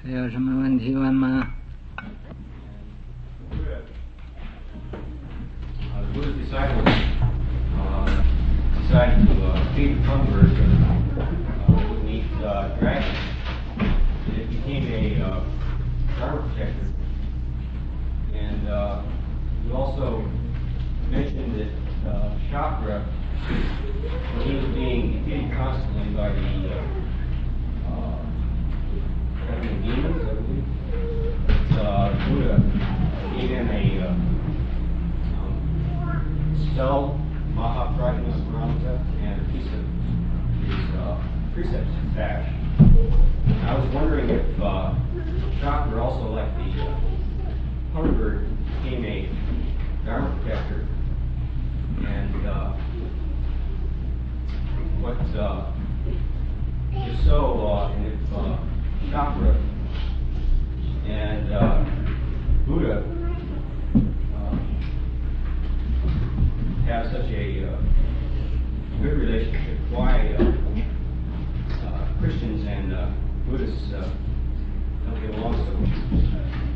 还有什么问题问吗 ？Buddha's disciples decided to feed the hummingbirds with meat dragons. It became a dharma protector. And you also mentioned that Chakra, when he was being defeated constantly by the demons, I believe, Buddha gave him a spell, Mahaprajna Paramita, and a piece of his precepts back. I was wondering if Chakra, also like the hummingbird, became a dharma protector, and what if so, and if Chakra and Buddha have such a good relationship, why Christians and Buddhists don't get along so much?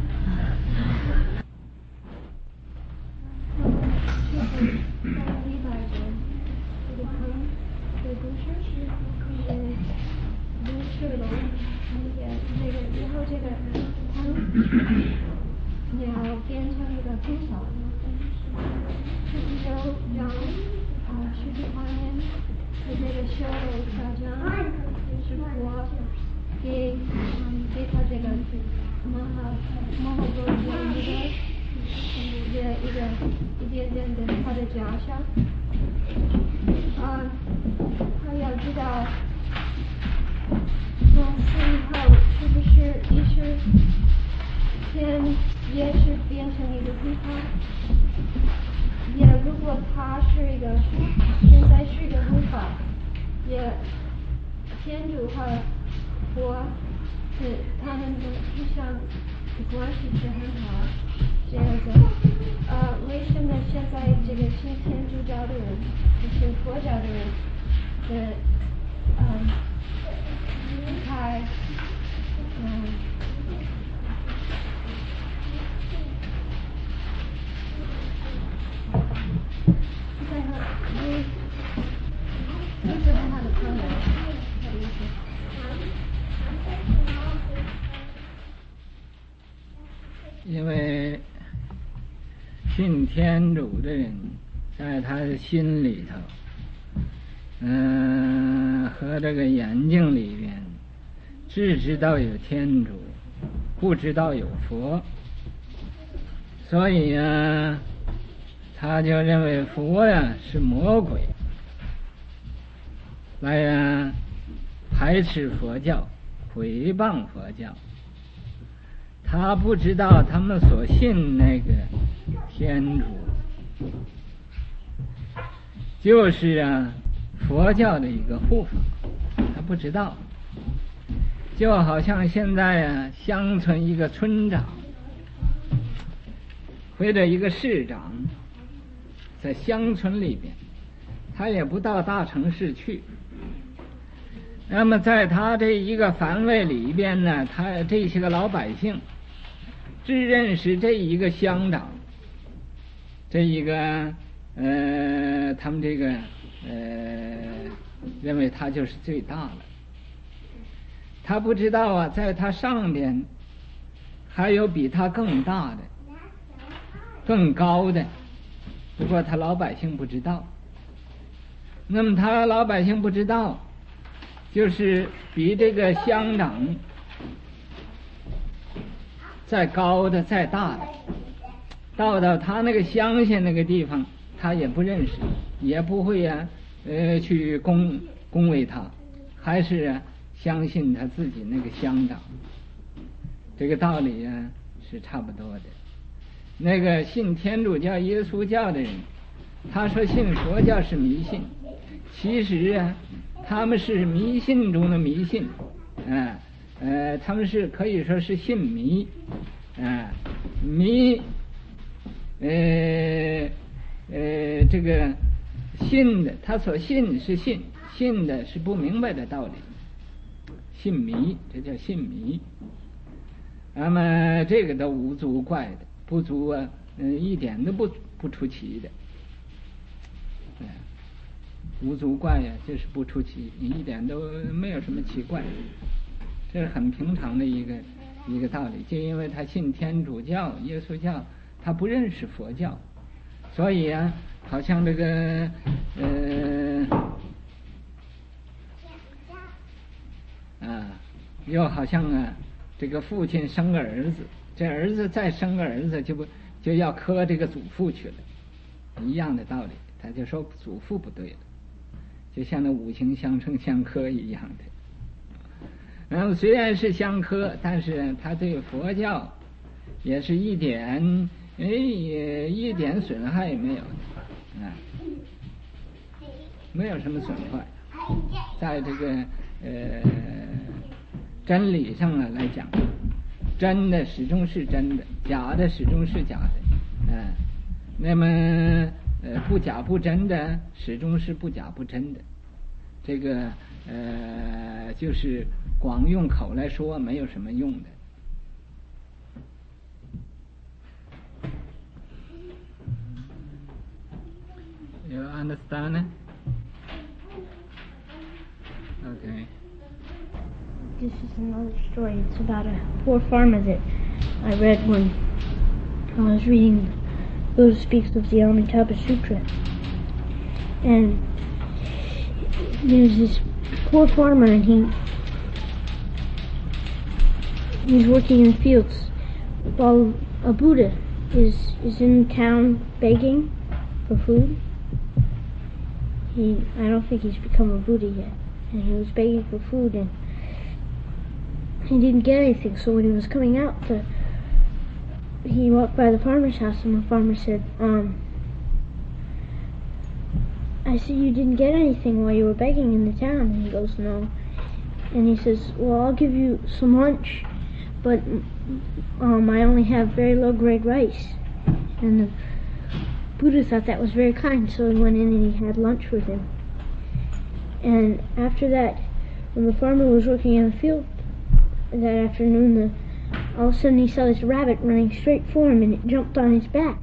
鸟变成一个冰勺，就让十几万人和这个修大家是佛给他这个摩诃多一点点的他的家乡他要知道从此以后是不是也是天也是变成一个地方，也如果它是一个现在是一个护法，也天主和佛是他们的互相的关系是很好这样的为什么现在这个信天主教的人信佛教的人的开因为信天主的人在他的心里头和这个眼睛里边只知道有天主，不知道有佛，所以他就认为佛是魔鬼，来排斥佛教，毁谤佛教。他不知道他们所信那个天主就是佛教的一个护法，他不知道。就好像现在乡村一个村长或者一个市长在乡村里边，他也不到大城市去，那么在他这一个范围里边呢，他这些个老百姓只认识这一个乡长，这一个他们这个认为他就是最大了。他不知道在他上边还有比他更大的更高的，不过他老百姓不知道。那么他老百姓不知道，就是比这个乡长再高的再大的，到他那个乡下那个地方他也不认识，也不会去恭维他，还是相信他自己那个乡长。这个道理是差不多的。那个信天主教耶稣教的人，他说信佛教是迷信，其实他们是迷信中的迷信，他们是可以说是信迷，迷这个信的，他所信是信，信的是不明白的道理，信迷，这叫信迷。 那么这个都无足怪的，不足啊，一点都不出奇的，无足怪呀，就是不出奇，一点都没有什么奇怪，这是很平常的一个道理。就因为他信天主教、耶稣教，他不认识佛教，所以啊，好像这个又好像啊，这个父亲生个儿子，这儿子再生个儿子就要磕这个祖父去了，一样的道理。他就说祖父不对了，就像那五行相生相克一样的。然后虽然是相克，但是他对佛教也是一点损害也没有的，没有什么损坏。在这个真理上啊来讲，真的始终是真的，假的始终是假的，那么不假不真的始终是不假不真的。这个就是光用口来说没有什么用的。You understand? Okay. This is another story. It's about a poor farmer that I read when I was reading Buddha Speaks of the Amitabha Sutra. And there's this poor farmer, and he's working in the fields while a Buddha is in town begging for food. I don't think he's become a Buddha yet, and he was begging for food, and he didn't get anything. So when he was coming out, he walked by the farmer's house, and the farmer said, I see you didn't get anything while you were begging in the town. And he goes, no. And he says, well, I'll give you some lunch, but I only have very low-grade rice. And the Buddha thought that was very kind, so he went in and he had lunch with him. And after that, when the farmer was working in the field that afternoon, all of a sudden he saw this rabbit running straight for him, and it jumped on his back.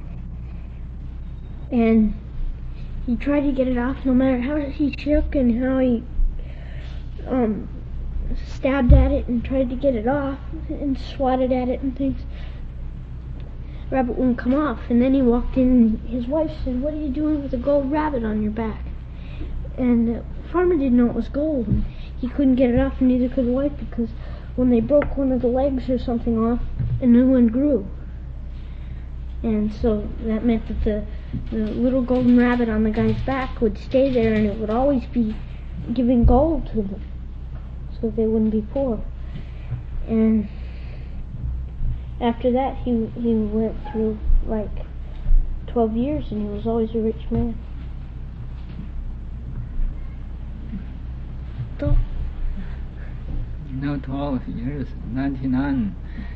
And he tried to get it off, no matter how he shook and how he stabbed at it and tried to get it off and swatted at it and things. The rabbit wouldn't come off. And then he walked in, and his wife said, what are you doing with a gold rabbit on your back? And the farmer didn't know it was gold, and he couldn't get it off, and neither could the wife, because when they broke one of the legs or something off, a new one grew. And so that meant that the little golden rabbit on the guy's back would stay there, and it would always be giving gold to them, so they wouldn't be poor. And after that, he went through like 12 years, and he was always a rich man. No, 12 years, 99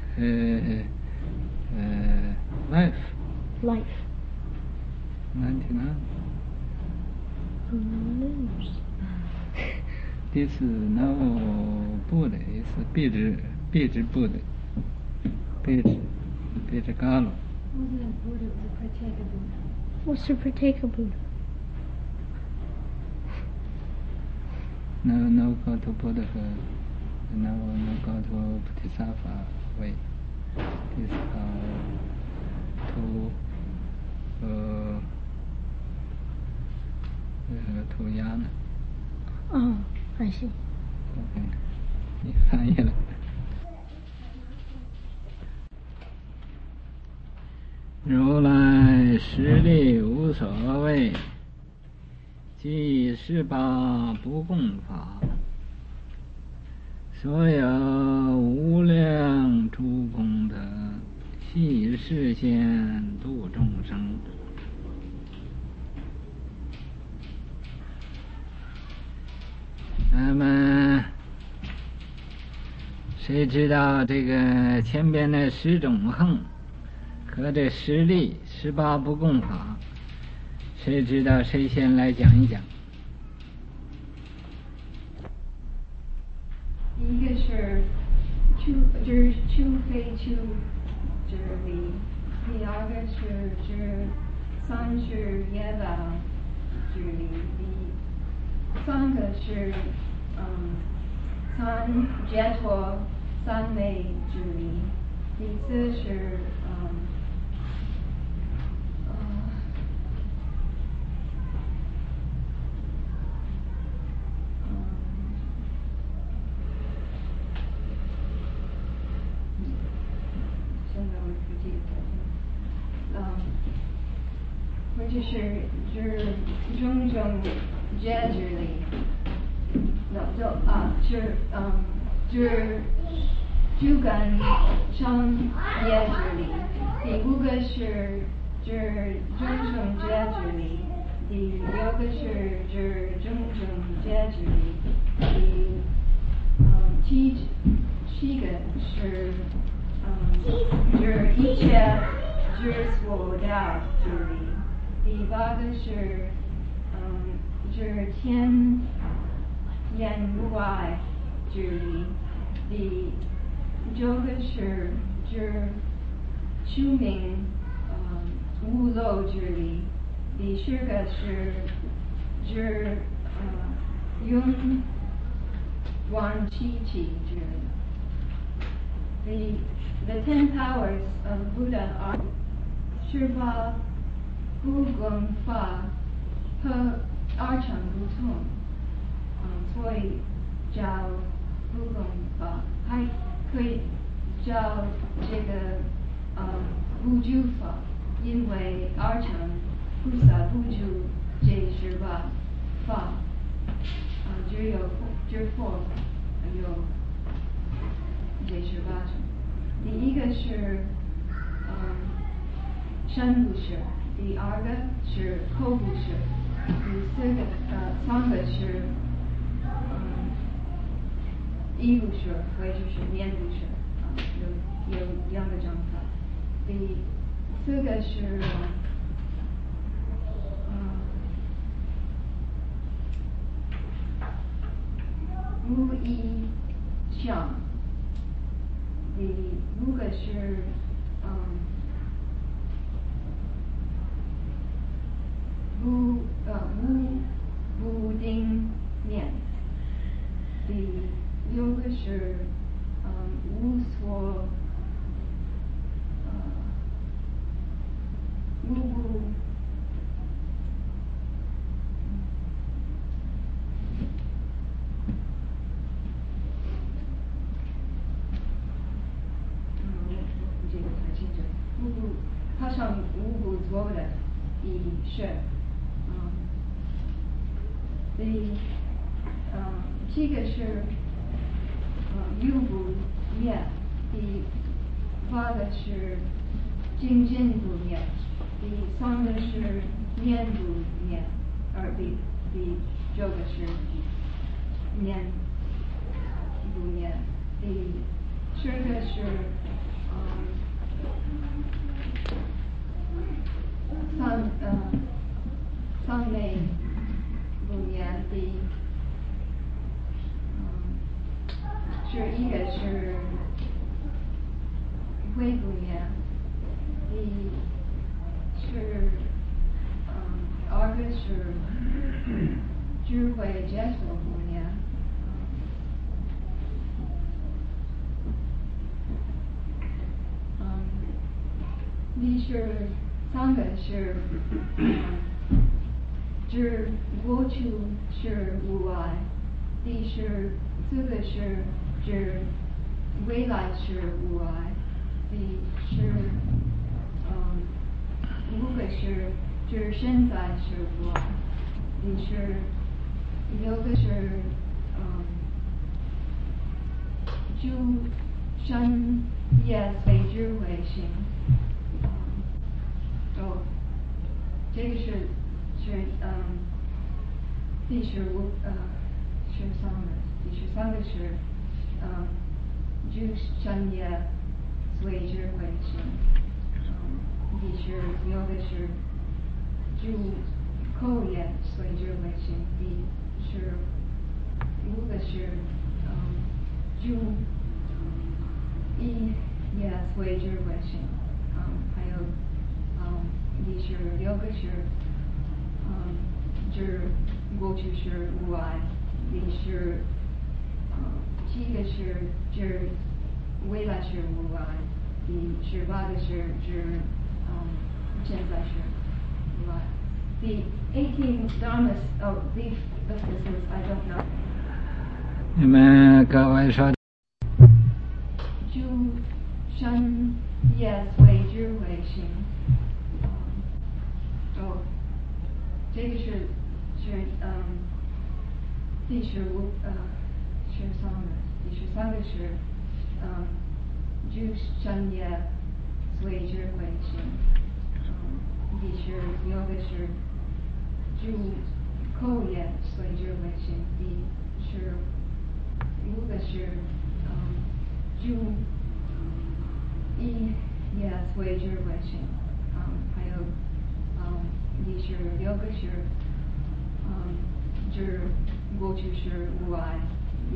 life. 99. This is no Buddha, it's Beja Buddha. Beja Galo. What's the Prateka Buddha? No go to Buddha, no go to Bodhisattva way. This to Yana. Oh, I see. OK， 你翻译了。如来实力无所谓，即18不共法，所有无量诸功德，悉示现度众生。那么谁知道这个前边的10种横和这10力18不共法，谁知道谁先来讲一讲？ 一个是就是除非出这里，第二个是三是业报这里，第三个是三解脱三昧这里，第四是现在我不记得，或者是种种戒指里，就跟上戒指里，第五个是种种戒指里，第六个是种种戒指里，七个是一切所掉这里，第八个是天眼外这里，第九个是出名无漏这里，第十个是永往七这里。The 10 powers of Buddha are Shirpa, Gugum, Fa, Per, Archam, Butum. 所以叫Gugum Fa， 还可以叫这个Buju Fa， 因为Archam菩萨Buju 这是吧法，只有佛有。这是八种，第一个是身不是，第二个是口不是，三个是衣不是，或者是面不是，有两个讲法。第四个是无意想。第五个是不定念，第六个是无所无不好像无不做的一是，七个是有不灭，第八个是精进不灭，第三个是念不灭，第九个是念不灭，第十个是三昧不灭，第11个是慧不灭，第12个是智慧解脱不灭，第13个是指过去是无碍，第14个是指未来是无碍，第15个是指现在是无碍，第16个是诸生业随智慧行。这个是第13个是诸生业随智慧行，第16个是诸口业随智慧行，第15个是诸一也随之为行，还有一是六个是指过去式无碍，一是七个是指未来式无碍，第18个是指现在式无碍。The 18 dharmas, oh, these emphasis I don't know. 你们各位说。 诸生业随之为行。这个是第13个是诸生业随之为行。第16个是诸口业随之为行。第15个是诸一也随之为行，还有第16个是指过去式无碍，第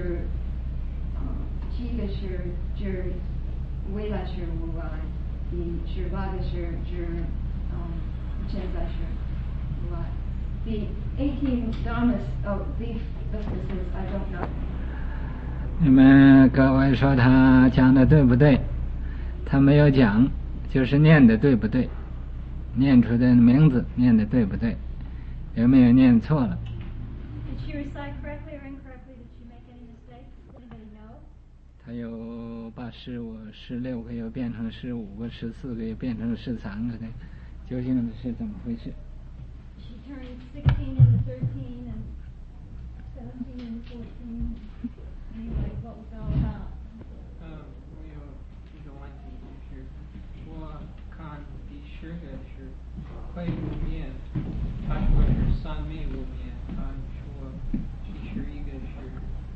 17个是指未来式无碍，第18个是指现在式无碍。The 18 dharmas, oh, these emphasis I don't know. 你们各位说他讲的对不对？他没有讲，就是念的对不对？念出的名字念的对不对？有没有念错了？ Did she recite correctly or incorrectly? Did she make any mistakes? Anybody know? 他有把16个又变成15个，14个又变成13个的，究竟是怎么回事？ She turned 16 into 13 and 17 into 14. Anyway, what was it all about? 我有一个问题，就是我看第10个是会入面，他说是三昧入面，他说第11个是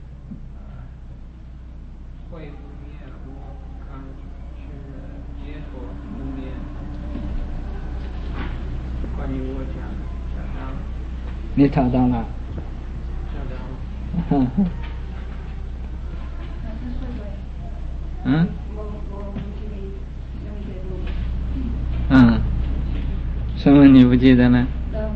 会入面，我看是解脱入面。关于我讲到， 你找到了？ 找到了。 嗯？什么你不记得了？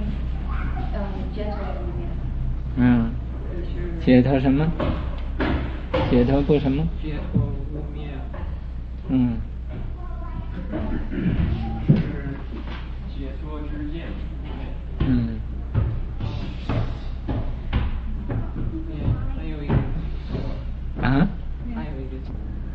解脱什么？解脱不什么？ 解脱无面。是解脱之见。还有一个。还有一个。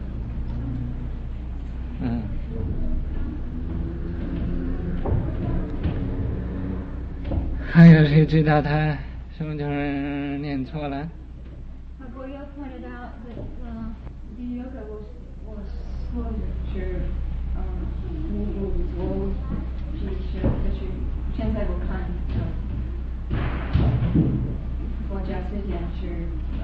还有谁知道他什么地方念错了 Goyo pointed out that the yoga was是我就是现在我看佛家思想是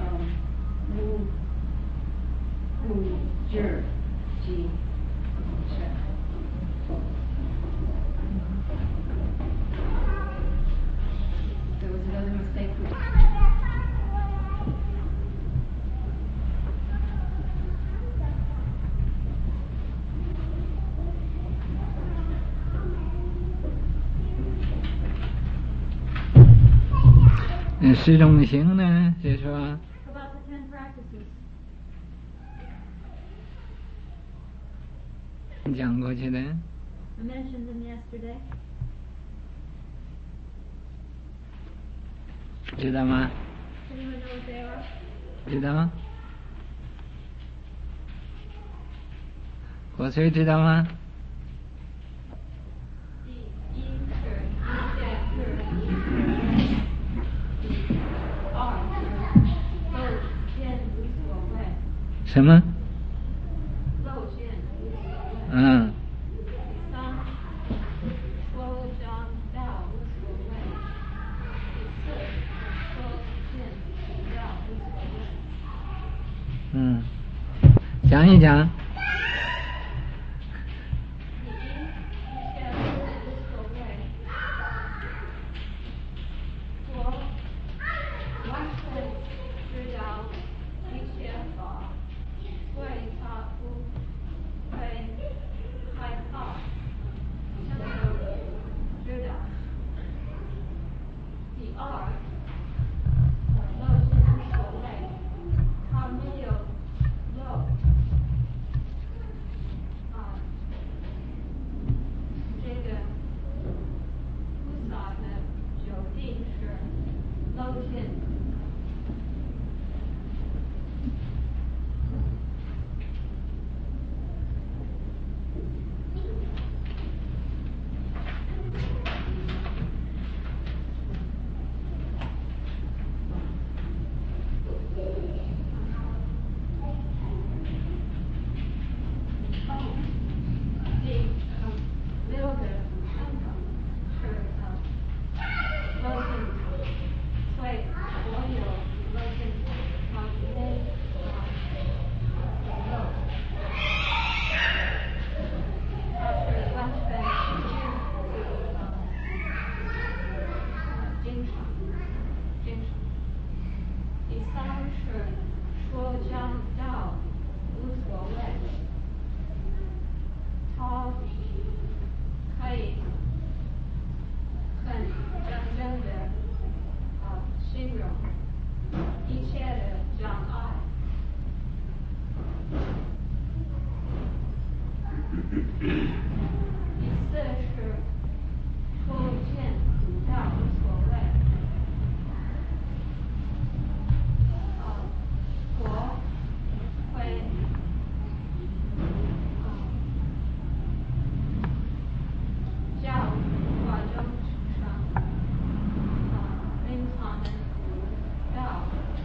无知即是。There was another mistake. 《十种行》呢？谁说？ about the 10 practices. 讲过去的。 I mentioned them yesterday. 知道吗？ Anyone know what they are? 知道吗？火锤知道吗？什么？讲一讲。 第四是出现主教无所谓。国徽。教化中上，临床的主教，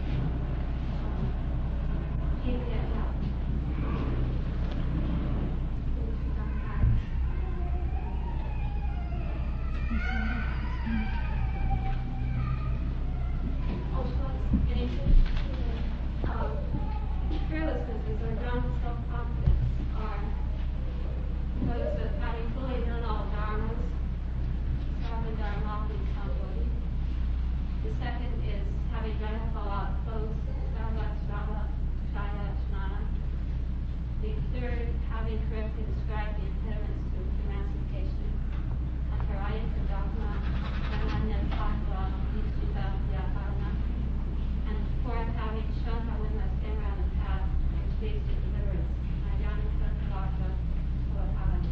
一点了。Fearlessness or ground self-confidence are those that having fully done all dharmas, having dharma in somebody. The second is having read all those Shaya Snana. The third, having correctly described the impediments to emancipation. Antaraya for dogma, Brahmanya Patwa, Nishita Vyaparana. And fourth, having shown how we must stand around the path which leads to deliverance. Najana Sattvakarta Svabhavana.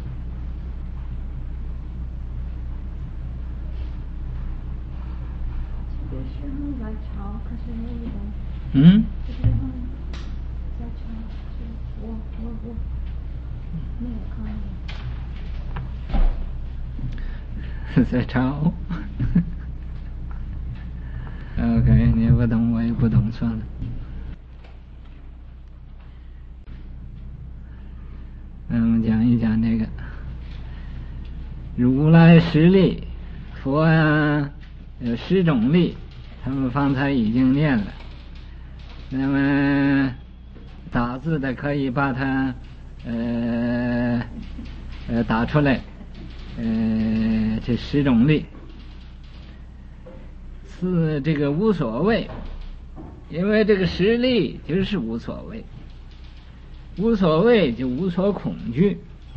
这个时候在抄，可是那个嗯， 这个时候在抄，是我没有看见。 在抄。OK， 你不懂我也不懂，算了。那我们讲一讲这个如来十力，佛呀有10种力，他们方才已经念了。那么打字的可以把它打出来，这10种力。是这个无所谓，因为这个实力就是无所谓，无所谓就无所恐惧。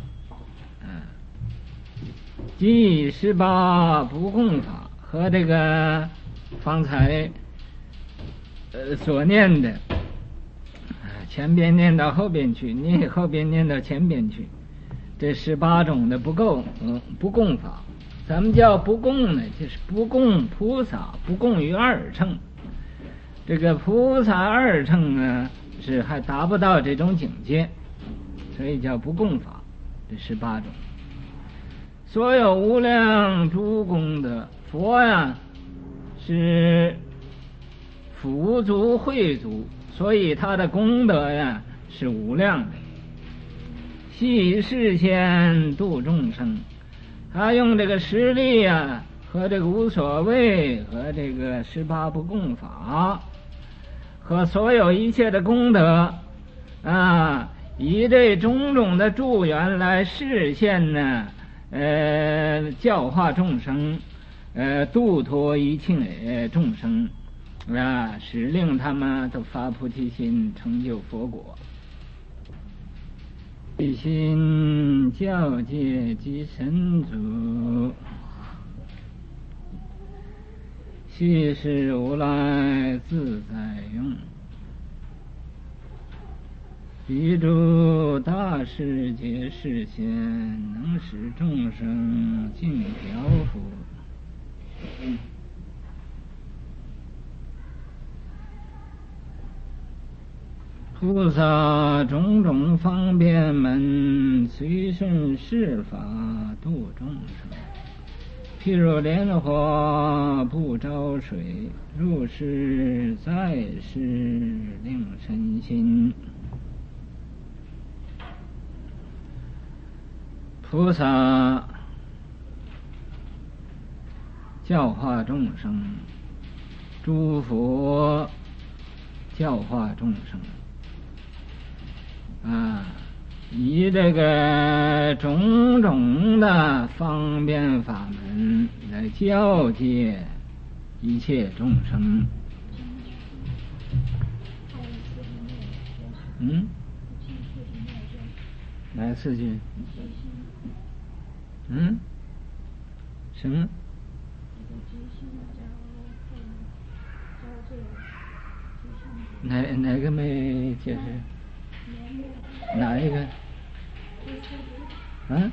即18不共法和这个方才所念的，前边念到后边去，你后边念到前边去，这18种的不共法。咱们叫不共呢，就是不共菩萨，不共于二乘。这个菩萨二乘呢，是还达不到这种境界，所以叫不共法。这18种，所有无量诸功德，佛呀是福足慧足，所以他的功德呀是无量的。系世间度众生。他用这个实力啊，和这个无所谓，和这个18不共法，和所有一切的功德啊，以这种种的助缘来示现呢，教化众生，度脱一切众生啊，使令他们都发菩提心，成就佛果。一心教界即神足，悉是如来自在用。彼诸大世界示现，能使众生尽调伏。菩萨种种方便门，随顺世法度众生。譬如莲花不着水，入世在世令身心。菩萨教化众生，诸佛教化众生。以这个种种的方便法门来教诫一切众生。哪4句？什么？哪个没解释？哪一个？ 嗯？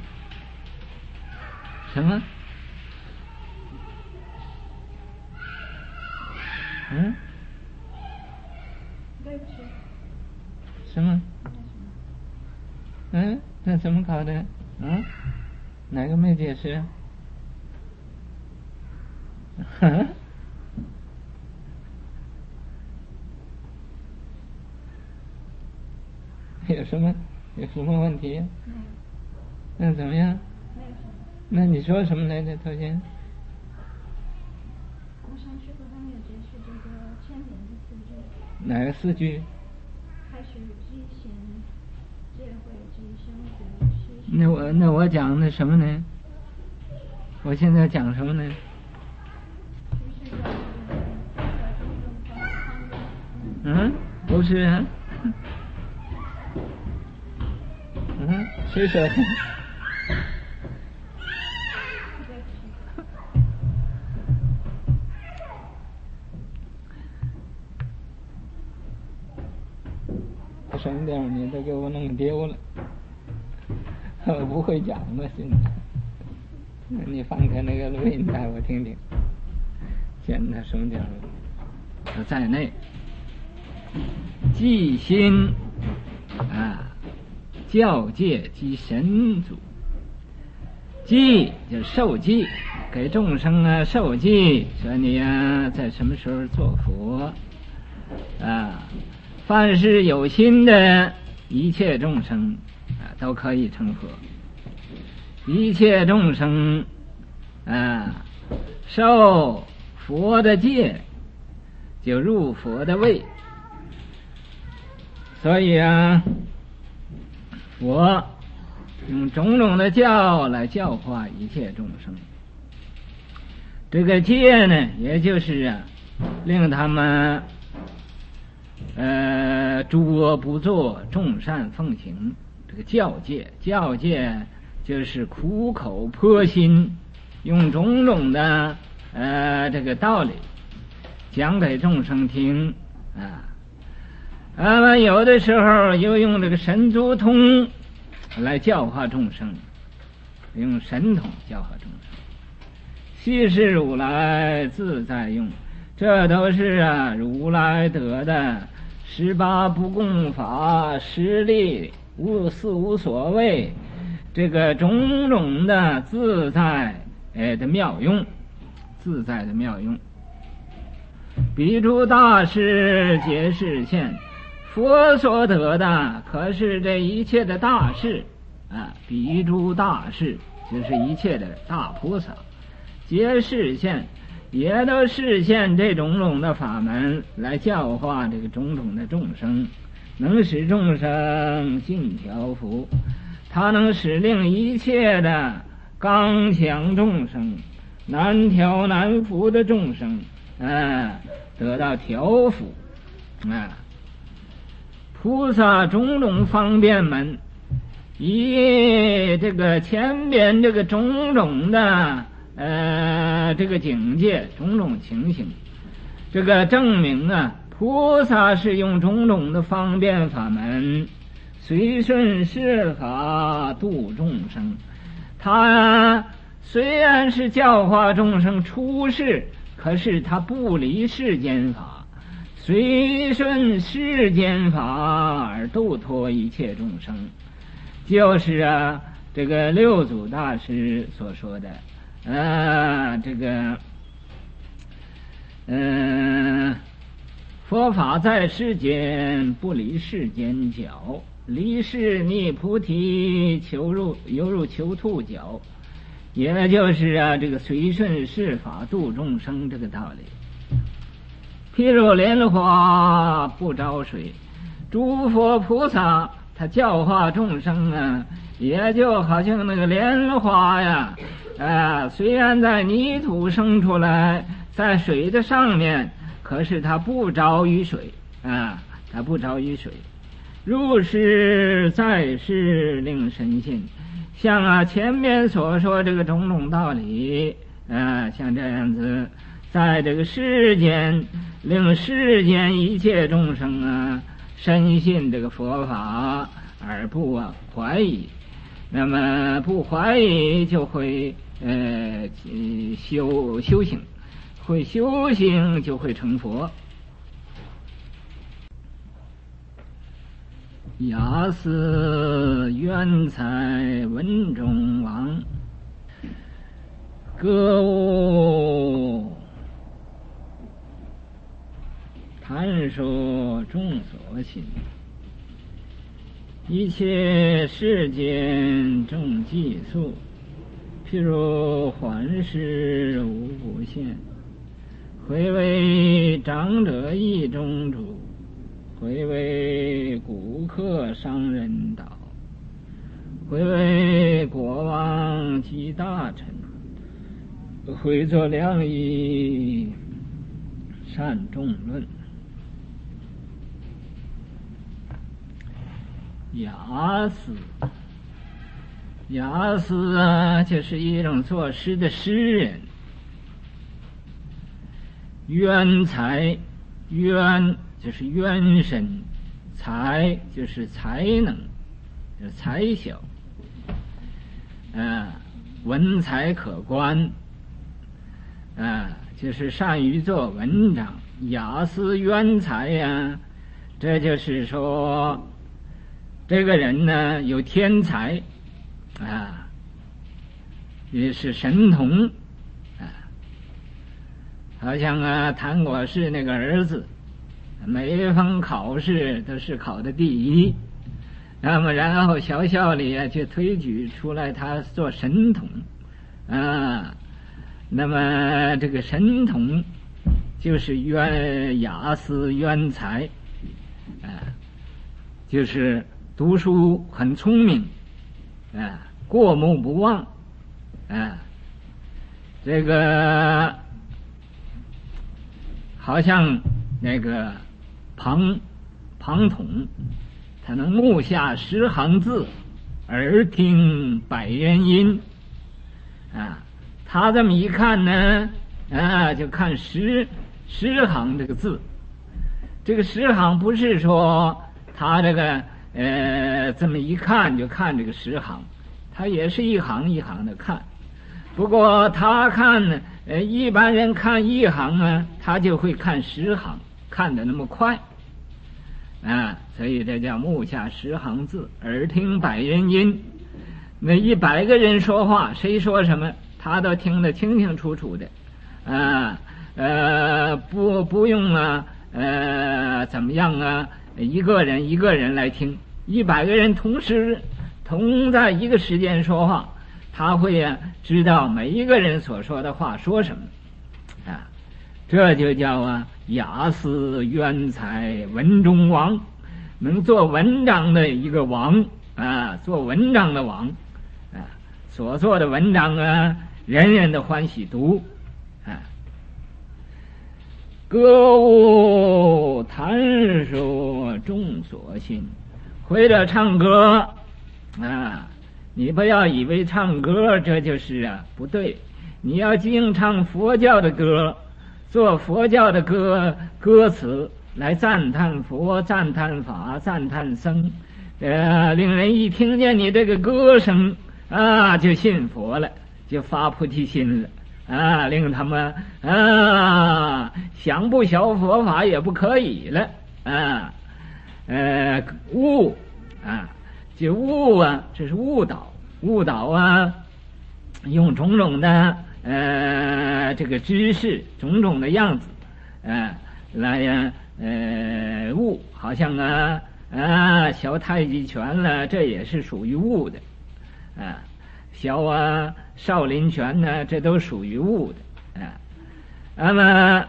什么？嗯？ 对不起。 什么？嗯？那怎么搞的？嗯？哪个没解释？有什么问题？ 没有。 那怎么样？ 没有什么。 那你说什么来着？头先？ 我想师傅还没有解释这个前面的4句。 哪个4句？ 开始即行，戒会即生故。 那我讲的什么呢？我现在讲什么呢？嗯，不是啊。嗯，谁说的？省点你都给我弄丢了，我不会讲了现在。你放开那个录音带我听听，现在省点了。在内即心教戒即神足，祭就受祭，给众生受祭，说你在什么时候做佛凡是有心的一切众生都可以成佛，一切众生受佛的戒就入佛的位，所以佛用种种的教来教化一切众生。这个戒呢，也就是令他们诸恶不作，众善奉行。这个教戒就是苦口婆心，用种种的这个道理讲给众生听有的时候又用这个神足通来教化众生，用神通教化众生。悉是如来自在用，这都是如来得的18不共法，实力无所谓，这个种种的自在的妙用，自在的妙用。彼诸大事皆是现，佛所得的可是这一切的大事彼诸大事就是一切的大菩萨，皆是现，也都实现这种种的法门来教化这个种种的众生，能使众生尽调伏，他能使令一切的刚强众生，难调难服的众生得到调伏菩萨种种方便门，以这个前边这个种种的这个境界，种种情形，这个证明菩萨是用种种的方便法门，随顺世法度众生。他虽然是教化众生出世，可是他不离世间法，随顺世间法而度脱一切众生，就是这个六祖大师所说的这个佛法在世间，不离世间脚，离世逆菩提，犹如求兔角，也就是这个随顺世法度众生这个道理。譬如莲花不着水，诸佛菩萨他教化众生也就好像那个莲花虽然在泥土生出来，在水的上面，可是它不着于水它不着于水。入世在世令深信，像前面所说这个种种道理像这样子，在这个世间令世间一切众生深信这个佛法而不怀疑， 那么不怀疑就会修行，会修行就会成佛。雅思渊采文中王，歌舞谈说众所行，一切世间众计数，譬如幻视无不现，回为长者意中主，回为顾客商人道，回为国王及大臣，会作良医善众论。雅思，雅思啊，就是一种作诗的诗人。渊才，渊就是渊深，才就是才能，就是才小，文采可观，就是善于做文章。雅思渊才呀，这就是说这个人呢有天才也是神童好像谭国士那个儿子，每一封考试都是考的第一，那么然后学校里就推举出来他做神童那么这个神童就是雅思渊才就是读书很聪明过目不忘这个好像那个庞统，他能目下10行字，耳听100人音他这么一看呢就看10行这个字。这个10行不是说他这个这么一看就看这个10行，他也是一行一行的看。不过他看一般人看一行他就会看10行，看得那么快所以这叫目下10行字，耳听100人音。那100个人说话，谁说什么他都听得清清楚楚的不用怎么样一个人一个人来听，100个人同在一个时间说话，他会知道每一个人所说的话说什么这就叫雅思渊采文中王，能做文章的一个王做文章的王所做的文章人人都欢喜读歌舞谈说众所信，或者唱歌你不要以为唱歌这就是不对，你要经唱佛教的歌，做佛教的歌词来赞叹佛、赞叹法、赞叹僧令人一听见你这个歌声就信佛了，就发菩提心了令他们想不学佛法也不可以了悟就悟这是误导用种种的这个知识，种种的样子来悟，好像学太极拳了，这也是属于悟的学少林拳呢，这都属于悟的那么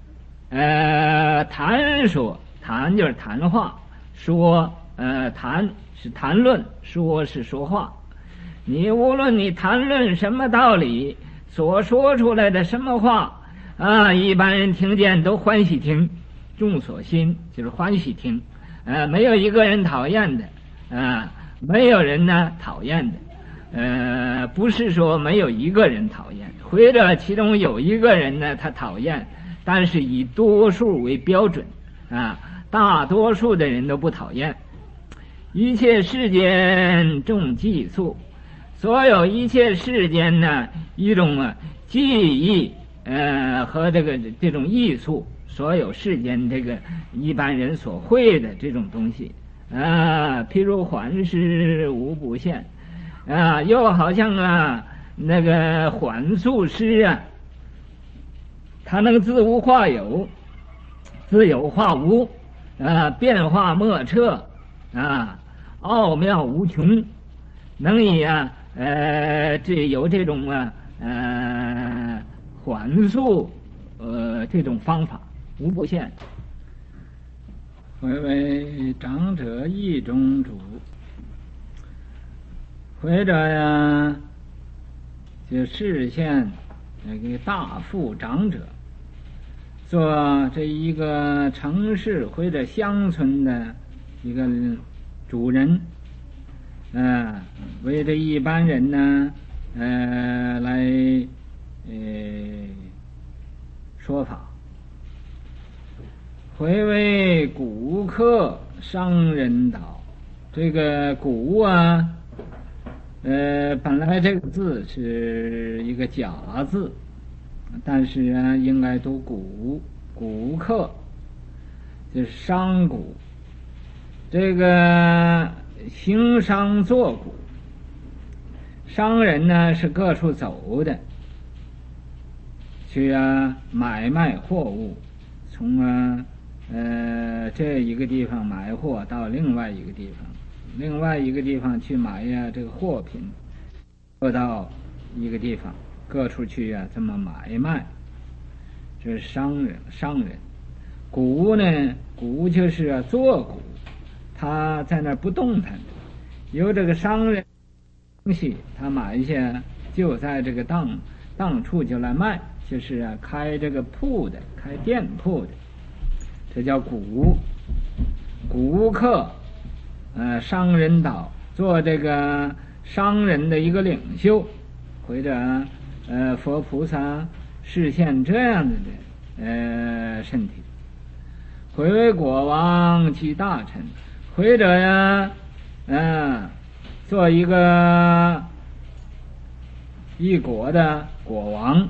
谈说，谈就是谈话，说谈是谈论，说是说话。你无论你谈论什么道理，所说出来的什么话一般人听见都欢喜听，众所心就是欢喜听没有一个人讨厌的没有人呢讨厌的不是说没有一个人讨厌，或者其中有一个人呢他讨厌，但是以多数为标准大多数的人都不讨厌。一切世间众计数所有一切世间呢一种技艺和这种艺术，所有世间这个一般人所会的这种东西譬如幻师无不现又好像那个幻术师他能自无化有，自有化无变化莫测奥妙无穷，能以有这种幻术这种方法无不现。为长者意中主，或者就示现那个大富长者，做这一个城市或者乡村的一个主人为这一般人呢来说法。回为古客商人导，这个古本来这个字是一个假字，但是应该读古，古客就是商贾，这个行商做贾，商人呢是各处走的，去买卖货物，从这一个地方买货到另外一个地方，另外一个地方去买这个货品，又到一个地方，各处去这么买卖，这是商人。贾呢，贾就是做贾，他在那不动弹，由这个商人东西他买一些，就在这个当处就来卖，就是开这个铺的，开店铺的，这叫贾客商人导，做这个商人的一个领袖，或者佛菩萨示现这样子的身体，回为国王及大臣，或者做一个一国的国王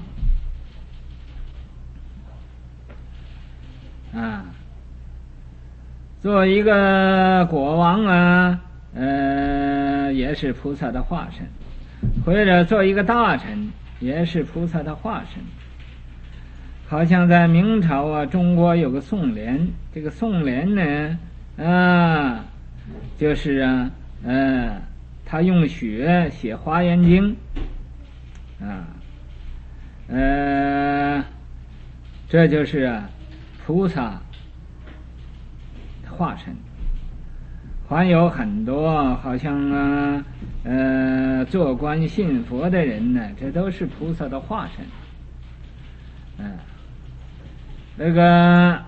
做一个国王也是菩萨的化身，或者做一个大臣也是菩萨的化身。好像在明朝中国有个宋濂，这个宋濂呢就是他用血写华严经这就是菩萨化身。还有很多好像做官信佛的人呢，这都是菩萨的化身。那个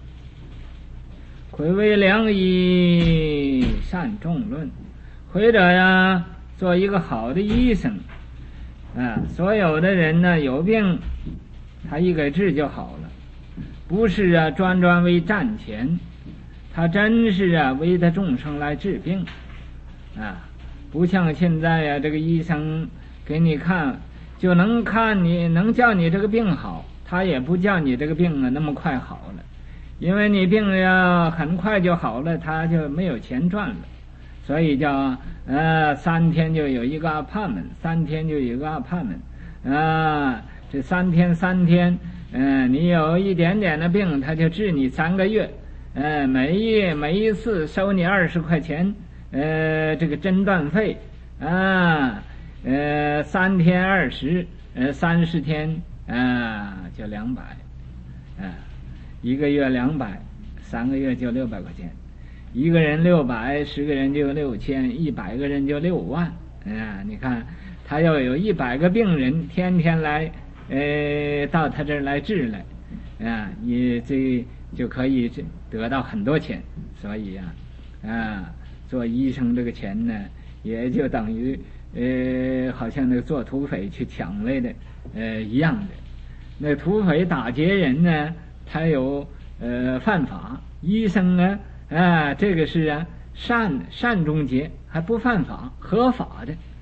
魁为良医善众论，或者做一个好的医生所有的人呢有病他一给治就好了，不是专为赚钱，他真是为他众生来治病不像现在这个医生给你看就能叫你这个病好，他也不叫你这个病那么快好了，因为你病很快就好了，他就没有钱赚了，所以叫3天就有一个apartment，3天就有一个apartment这3天你有一点点的病，他就治你3个月每一次收你20块钱这个诊断费3天20，30天就2001个月200，3个月就600块钱，一个人600，10个人就6000，100个人就6万你看他要有100个病人天天来到他这儿来治来你这就可以得到很多钱。所以做医生这个钱呢也就等于好像那个做土匪去抢来的一样的。那土匪打劫人呢他有犯法，医生呢这个是善终结，还不犯法，合法的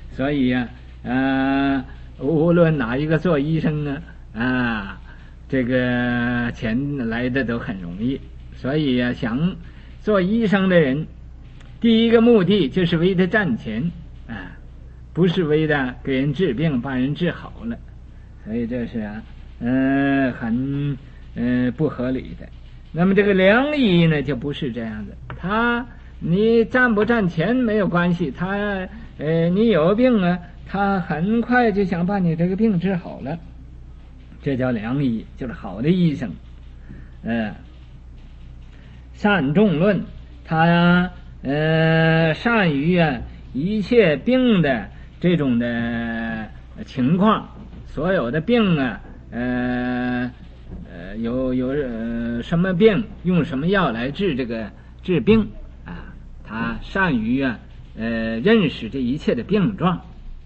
所以无论哪一个做医生这个钱来的都很容易。所以想做医生的人，第一个目的就是为了赚钱不是为了给人治病，把人治好了。所以这是很不合理的。那么这个良医呢，就不是这样的。你赚不赚钱没有关系，你有病他很快就想把你这个病治好了，这叫良医，就是好的医生。善众论，他善于一切病的这种的情况，所有的病有什么病，用什么药来治病他善于认识这一切的病状。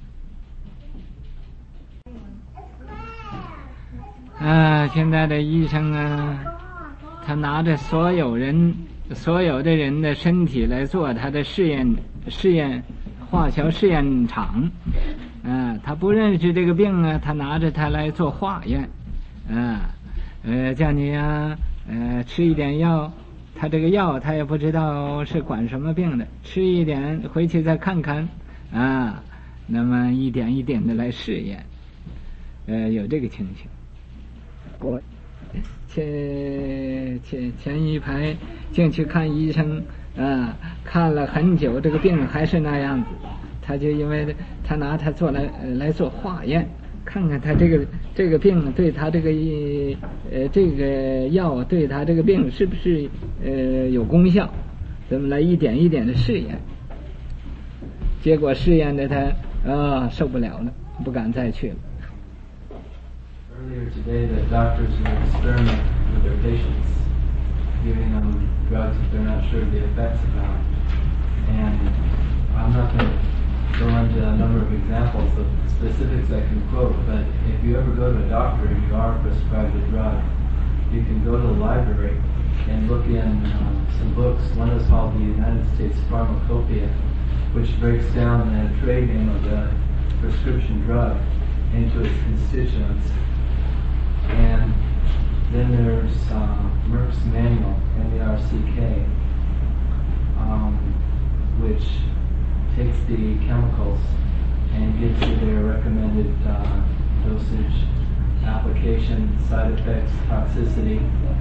现在的医生他拿着所有的人的身体来做他的试验化学试验场他不认识这个病他拿着它来做化验叫你吃一点药，他这个药他也不知道是管什么病的，吃一点回去再看看那么一点一点的来试验有这个情形。我前一排进去看医生看了很久，这个病还是那样子，他就因为他拿它来做化验，看看他这个病对他这个药对他这个病是不是有功效，咱们来一点一点的试验。结果试验的他受不了了，不敢再去了。 Earlier today, the doctors will experiment with their patients, giving them drugs that they're not sure of the effects about. And I'm not going to go into a number of examples of specifics I can quote, but if you ever go to a doctor and you are prescribed a drug, you can go to the library and look in some books. One is called the United States Pharmacopoeia, which breaks down the trade name of the prescription drug into its constituents. And then there's Merck's Manual, M-E-R-C-K, which takes the chemicals and gives you their recommended dosage, application, side effects, toxicity,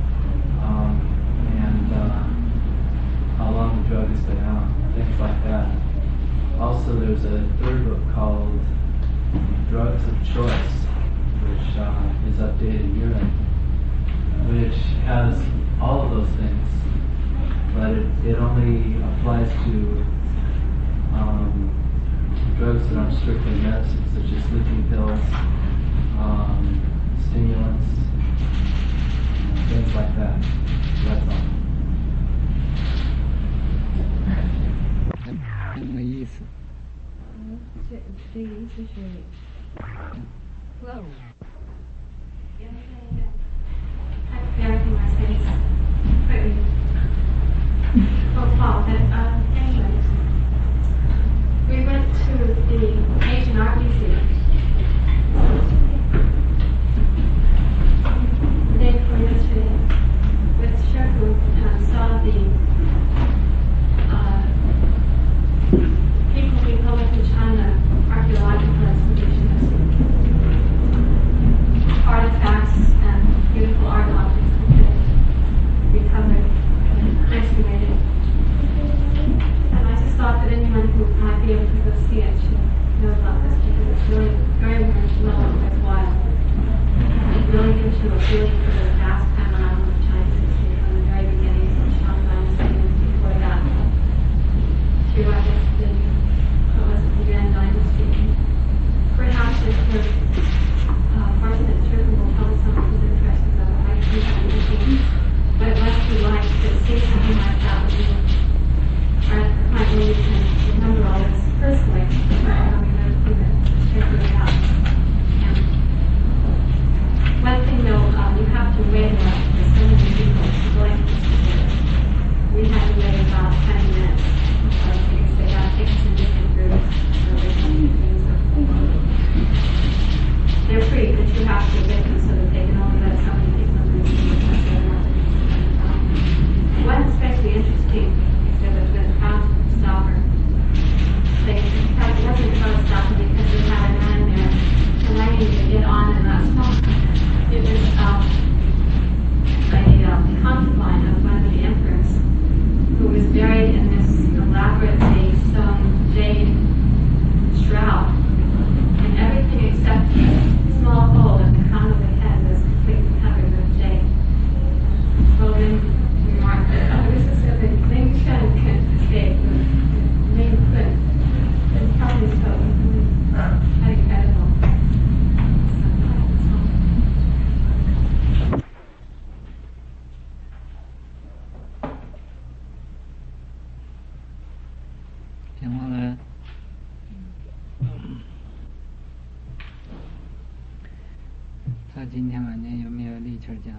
and how long the drug has been out, things like that. Also, there's a third book called Drugs of Choice, which is updated yearly, which has all of those things, but it only applies to drugs that aren't strictly medicine, such as sleeping pills, stimulants, things like that. That's all. 什么意思？ 这个意思是，Hello. Everything I say is pretty football, but anyways, we went to the Asian Art Museum the day before yesterday with Sheku and saw the People's Republic of China archaeological exhibitions, artifacts and beautiful art objects that they recovered and excavated. And I just thought that anyone who might be able to go see it should know about this, because it's really very much worthwhile. It really gives you a feeling for the vast panorama of Chinese history from the very beginnings of Shang Dynasty and before that to, I guess, the Yuan Dynasty. Perhaps if you're fortunate, Turku will tell us something who's interested about it. I think I'm looking what it must be like to see something like that when you quite really can remember all this personally. Having never seen it, Turku it out. One thing though, you have to wait for so many people going to see it. We had to wait about 10 minutes because they got tickets in different groups, so they had to 讲完了。他今天晚间有没有力气讲？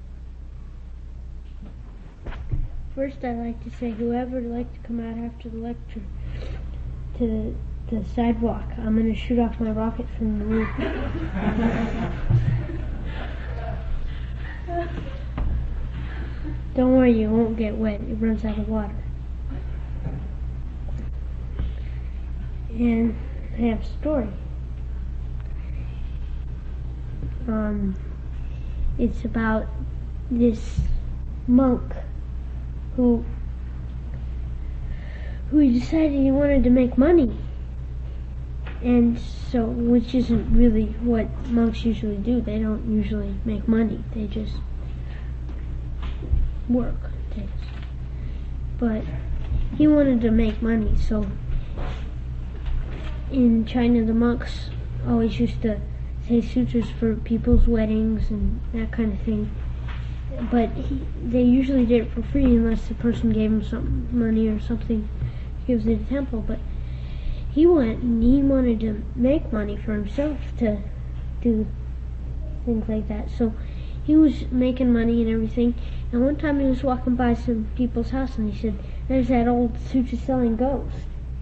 First, I'd like to say, whoever would like to come out after the lecture to the sidewalk, I'm going to shoot off my rocket from the roof. Don't worry, you won't get wet. It runs out of water. And I have a story. It's about this monk who decided he wanted to make money, and so, which isn't really what monks usually do. They don't usually make money, they just work. But he wanted to make money, so in China the monks always used to say sutras for people's weddings and that kind of thing. But they usually did it for free unless the person gave him some money or something to give to the temple. But he went and he wanted to make money for himself to do things like that. So he was making money and everything. And one time he was walking by some people's house and he said, "There's that old sutra selling ghost."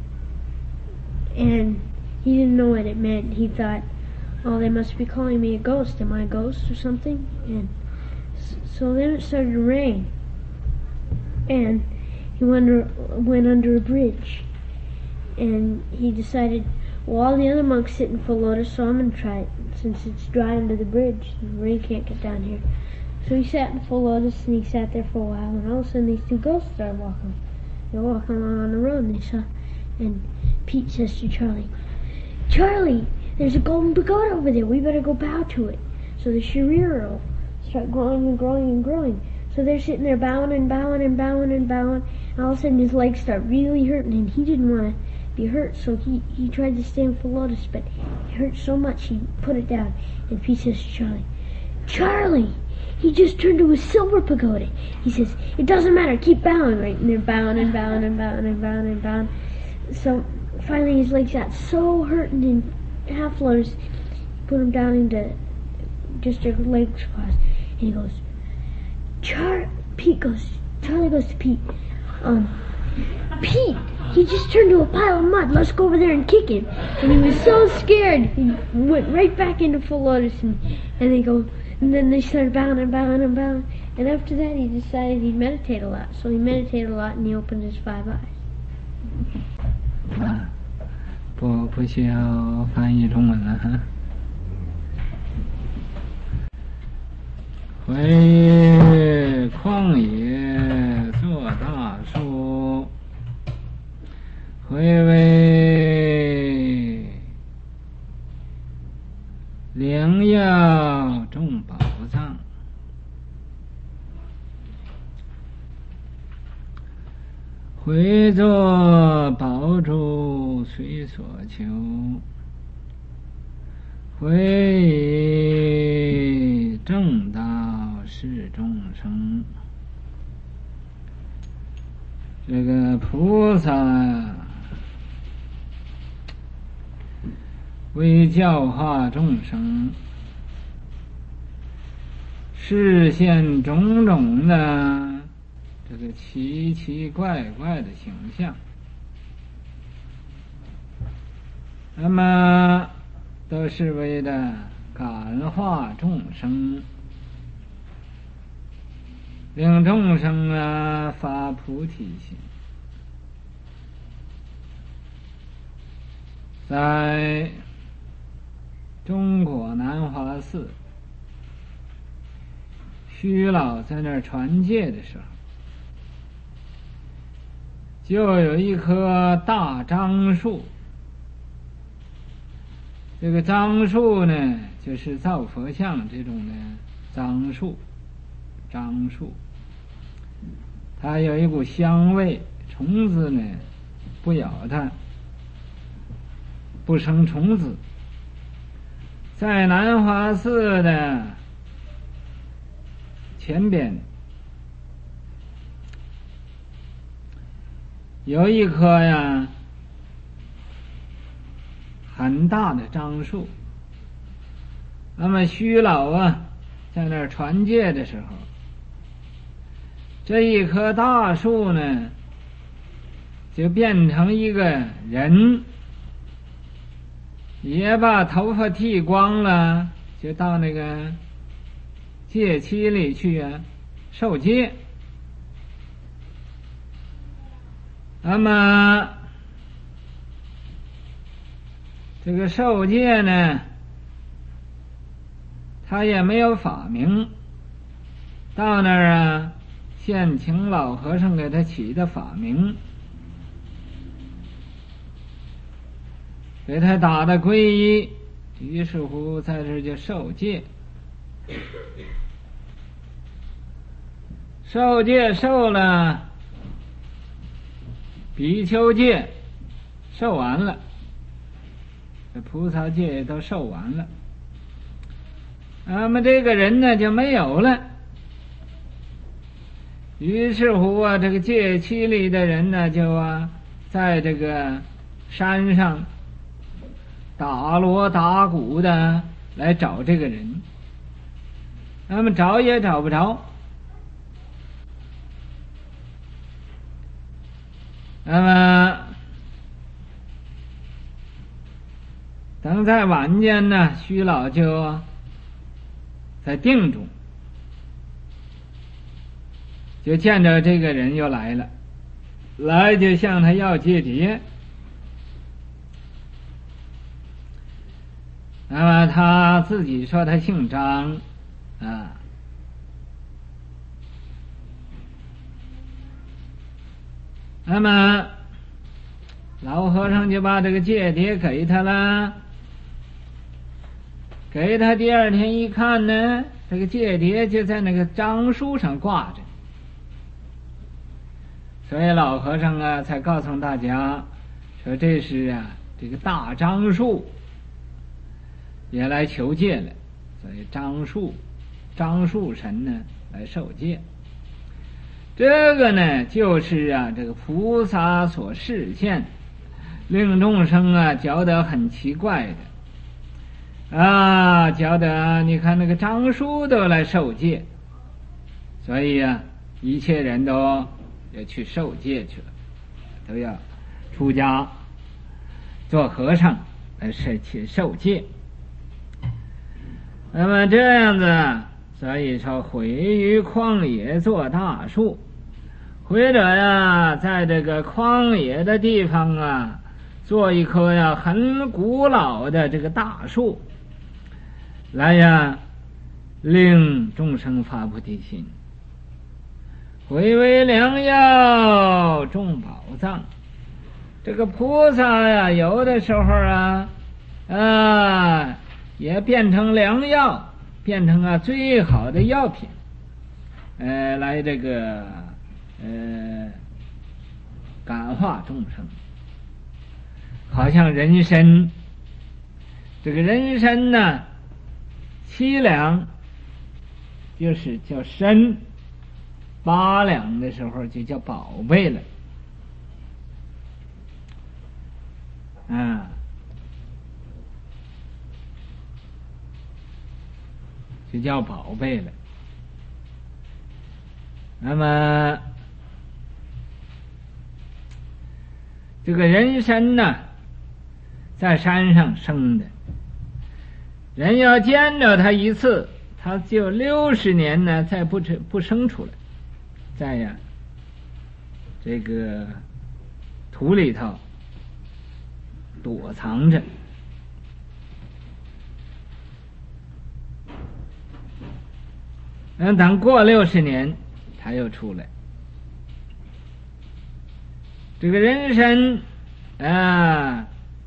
And he didn't know what it meant. He thought, "Oh, they must be calling me a ghost. Am I a ghost or something?" And so then it started to rain, and he went under a bridge, and he decided, well, all the other monks sit in full lotus, so I'm going to try it, since it's dry under the bridge, the rain can't get down here. So he sat in full lotus, and he sat there for a while, and all of a sudden these two ghosts started walking. They're walking along on the road, and Pete says to Charlie, "Charlie, there's a golden pagoda over there, we better go bow to it." So the sharir will start growing and growing and growing. So they're sitting there bowing and bowing and bowing and bowing, and all of a sudden his legs start really hurting, and he didn't want to be hurt, so he tried to stay in full lotus, but it hurt so much he put it down. And Pete says to Charlie, "Charlie, he just turned to a silver pagoda." He says, "It doesn't matter, keep bowing," right? And they're bowing and bowing and bowing and bowing and bowing. So finally his legs got so hurting in half lotus, he put him down into just a leg squat. And he goes, Charlie goes to Pete, "Pete, he just turned to a pile of mud, let's go over there and kick him." And he was so scared, he went right back into full lotus, and then they started bowing and bowing and bowing. And after that he decided he'd meditate a lot. So he meditated a lot, and he opened his 5 eyes. 不需要翻译中文了哈。回旷野做大树，回为良药种宝藏，回作宝珠随所求，回正道是众生。这个菩萨为教化众生，示现种种的这个奇奇怪怪的形象，那么都是为了感化众生，令众生发菩提心。在中国南华寺，虚老在那儿传戒的时候，就有一棵大樟树。这个樟树呢，就是造佛像这种的樟树，它有一股香味，虫子呢不咬它，不生虫子。在南华寺的前边有一棵很大的樟树。那么虚老啊在那儿传戒的时候，这一棵大树呢就变成一个人，也把头发剃光了，就到那个戒期里去受戒。那么这个受戒呢，他也没有法名，到那儿现请老和尚给他起的法名，给他打的皈依，于是乎在这就受戒。受戒受了，比丘戒受完了，这菩萨戒都受完了，那么这个人呢就没有了。于是乎这个戒期里的人呢就在这个山上打锣打鼓的来找这个人，那么找也找不着。那么等在晚间呢，虚老就在定中就见着这个人又来了，来就向他要戒牒。那么他自己说他姓张啊，那么老和尚就把这个戒牒给他了，给他第二天一看呢，这个戒牒就在那个樟树上挂着，所以老和尚才告诉大家说这是这个大樟树也来求戒了，所以樟树神呢来受戒。这个呢就是这个菩萨所示现，令众生觉得很奇怪的觉得你看那个樟树都来受戒，所以一切人都要去受戒去了，都要出家做和尚来去受戒。那么这样子，所以说毁于旷野做大树，或者在这个旷野的地方做一棵很古老的这个大树，来令众生发菩提心，回为良药种宝藏。这个菩萨有的时候也变成良药，变成最好的药品，来这个感化众生。好像人参，这个人参呢7两就是叫参，8两的时候就叫宝贝了就叫宝贝了。那么这个人参呢在山上生的，人要见着它一次，它就60年呢再不生出来，在这个土里头躲藏着。等过60年它又出来。这个人参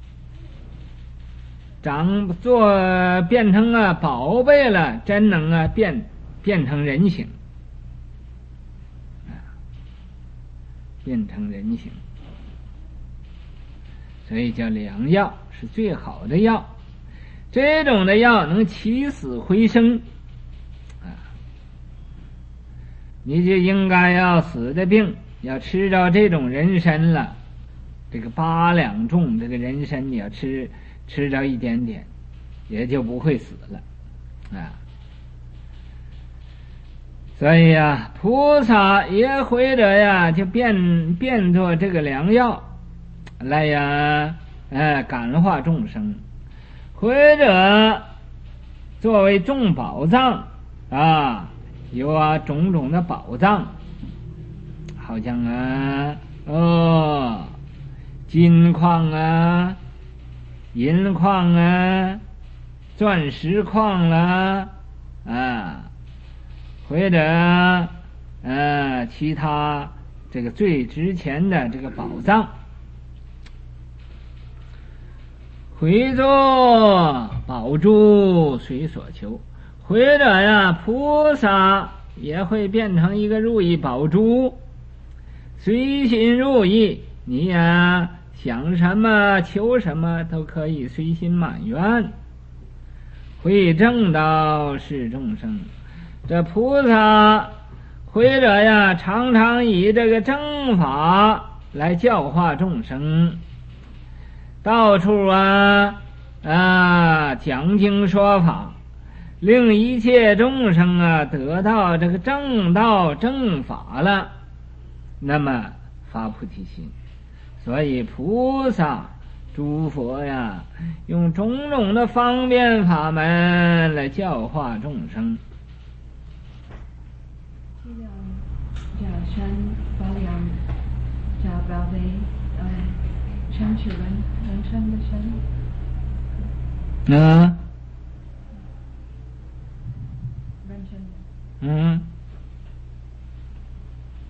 变成宝贝了，真能变成人形，变成人形，所以叫良药，是最好的药。这种的药能起死回生你就应该要死的病，要吃着这种人参了，这个8两重这个人参，你要吃吃着一点点，也就不会死了啊。所以呀，菩萨也会着呀，就变作这个良药来呀，感化众生，或者作为众宝藏啊，有种种的宝藏，好像金矿啊、银矿啊、钻石矿啦或者其他这个最值钱的这个宝藏，会作宝珠随所求，或者呀，菩萨也会变成一个如意宝珠，随心如意，你呀想什么求什么都可以随心满愿，会正道是众生。这菩萨或者呀，常常以这个正法来教化众生，到处讲经说法，令一切众生得到这个正道正法了，那么发菩提心。所以菩萨诸佛呀，用种种的方便法门来教化众生。 叫山保养，叫宝贝，山是人生的山。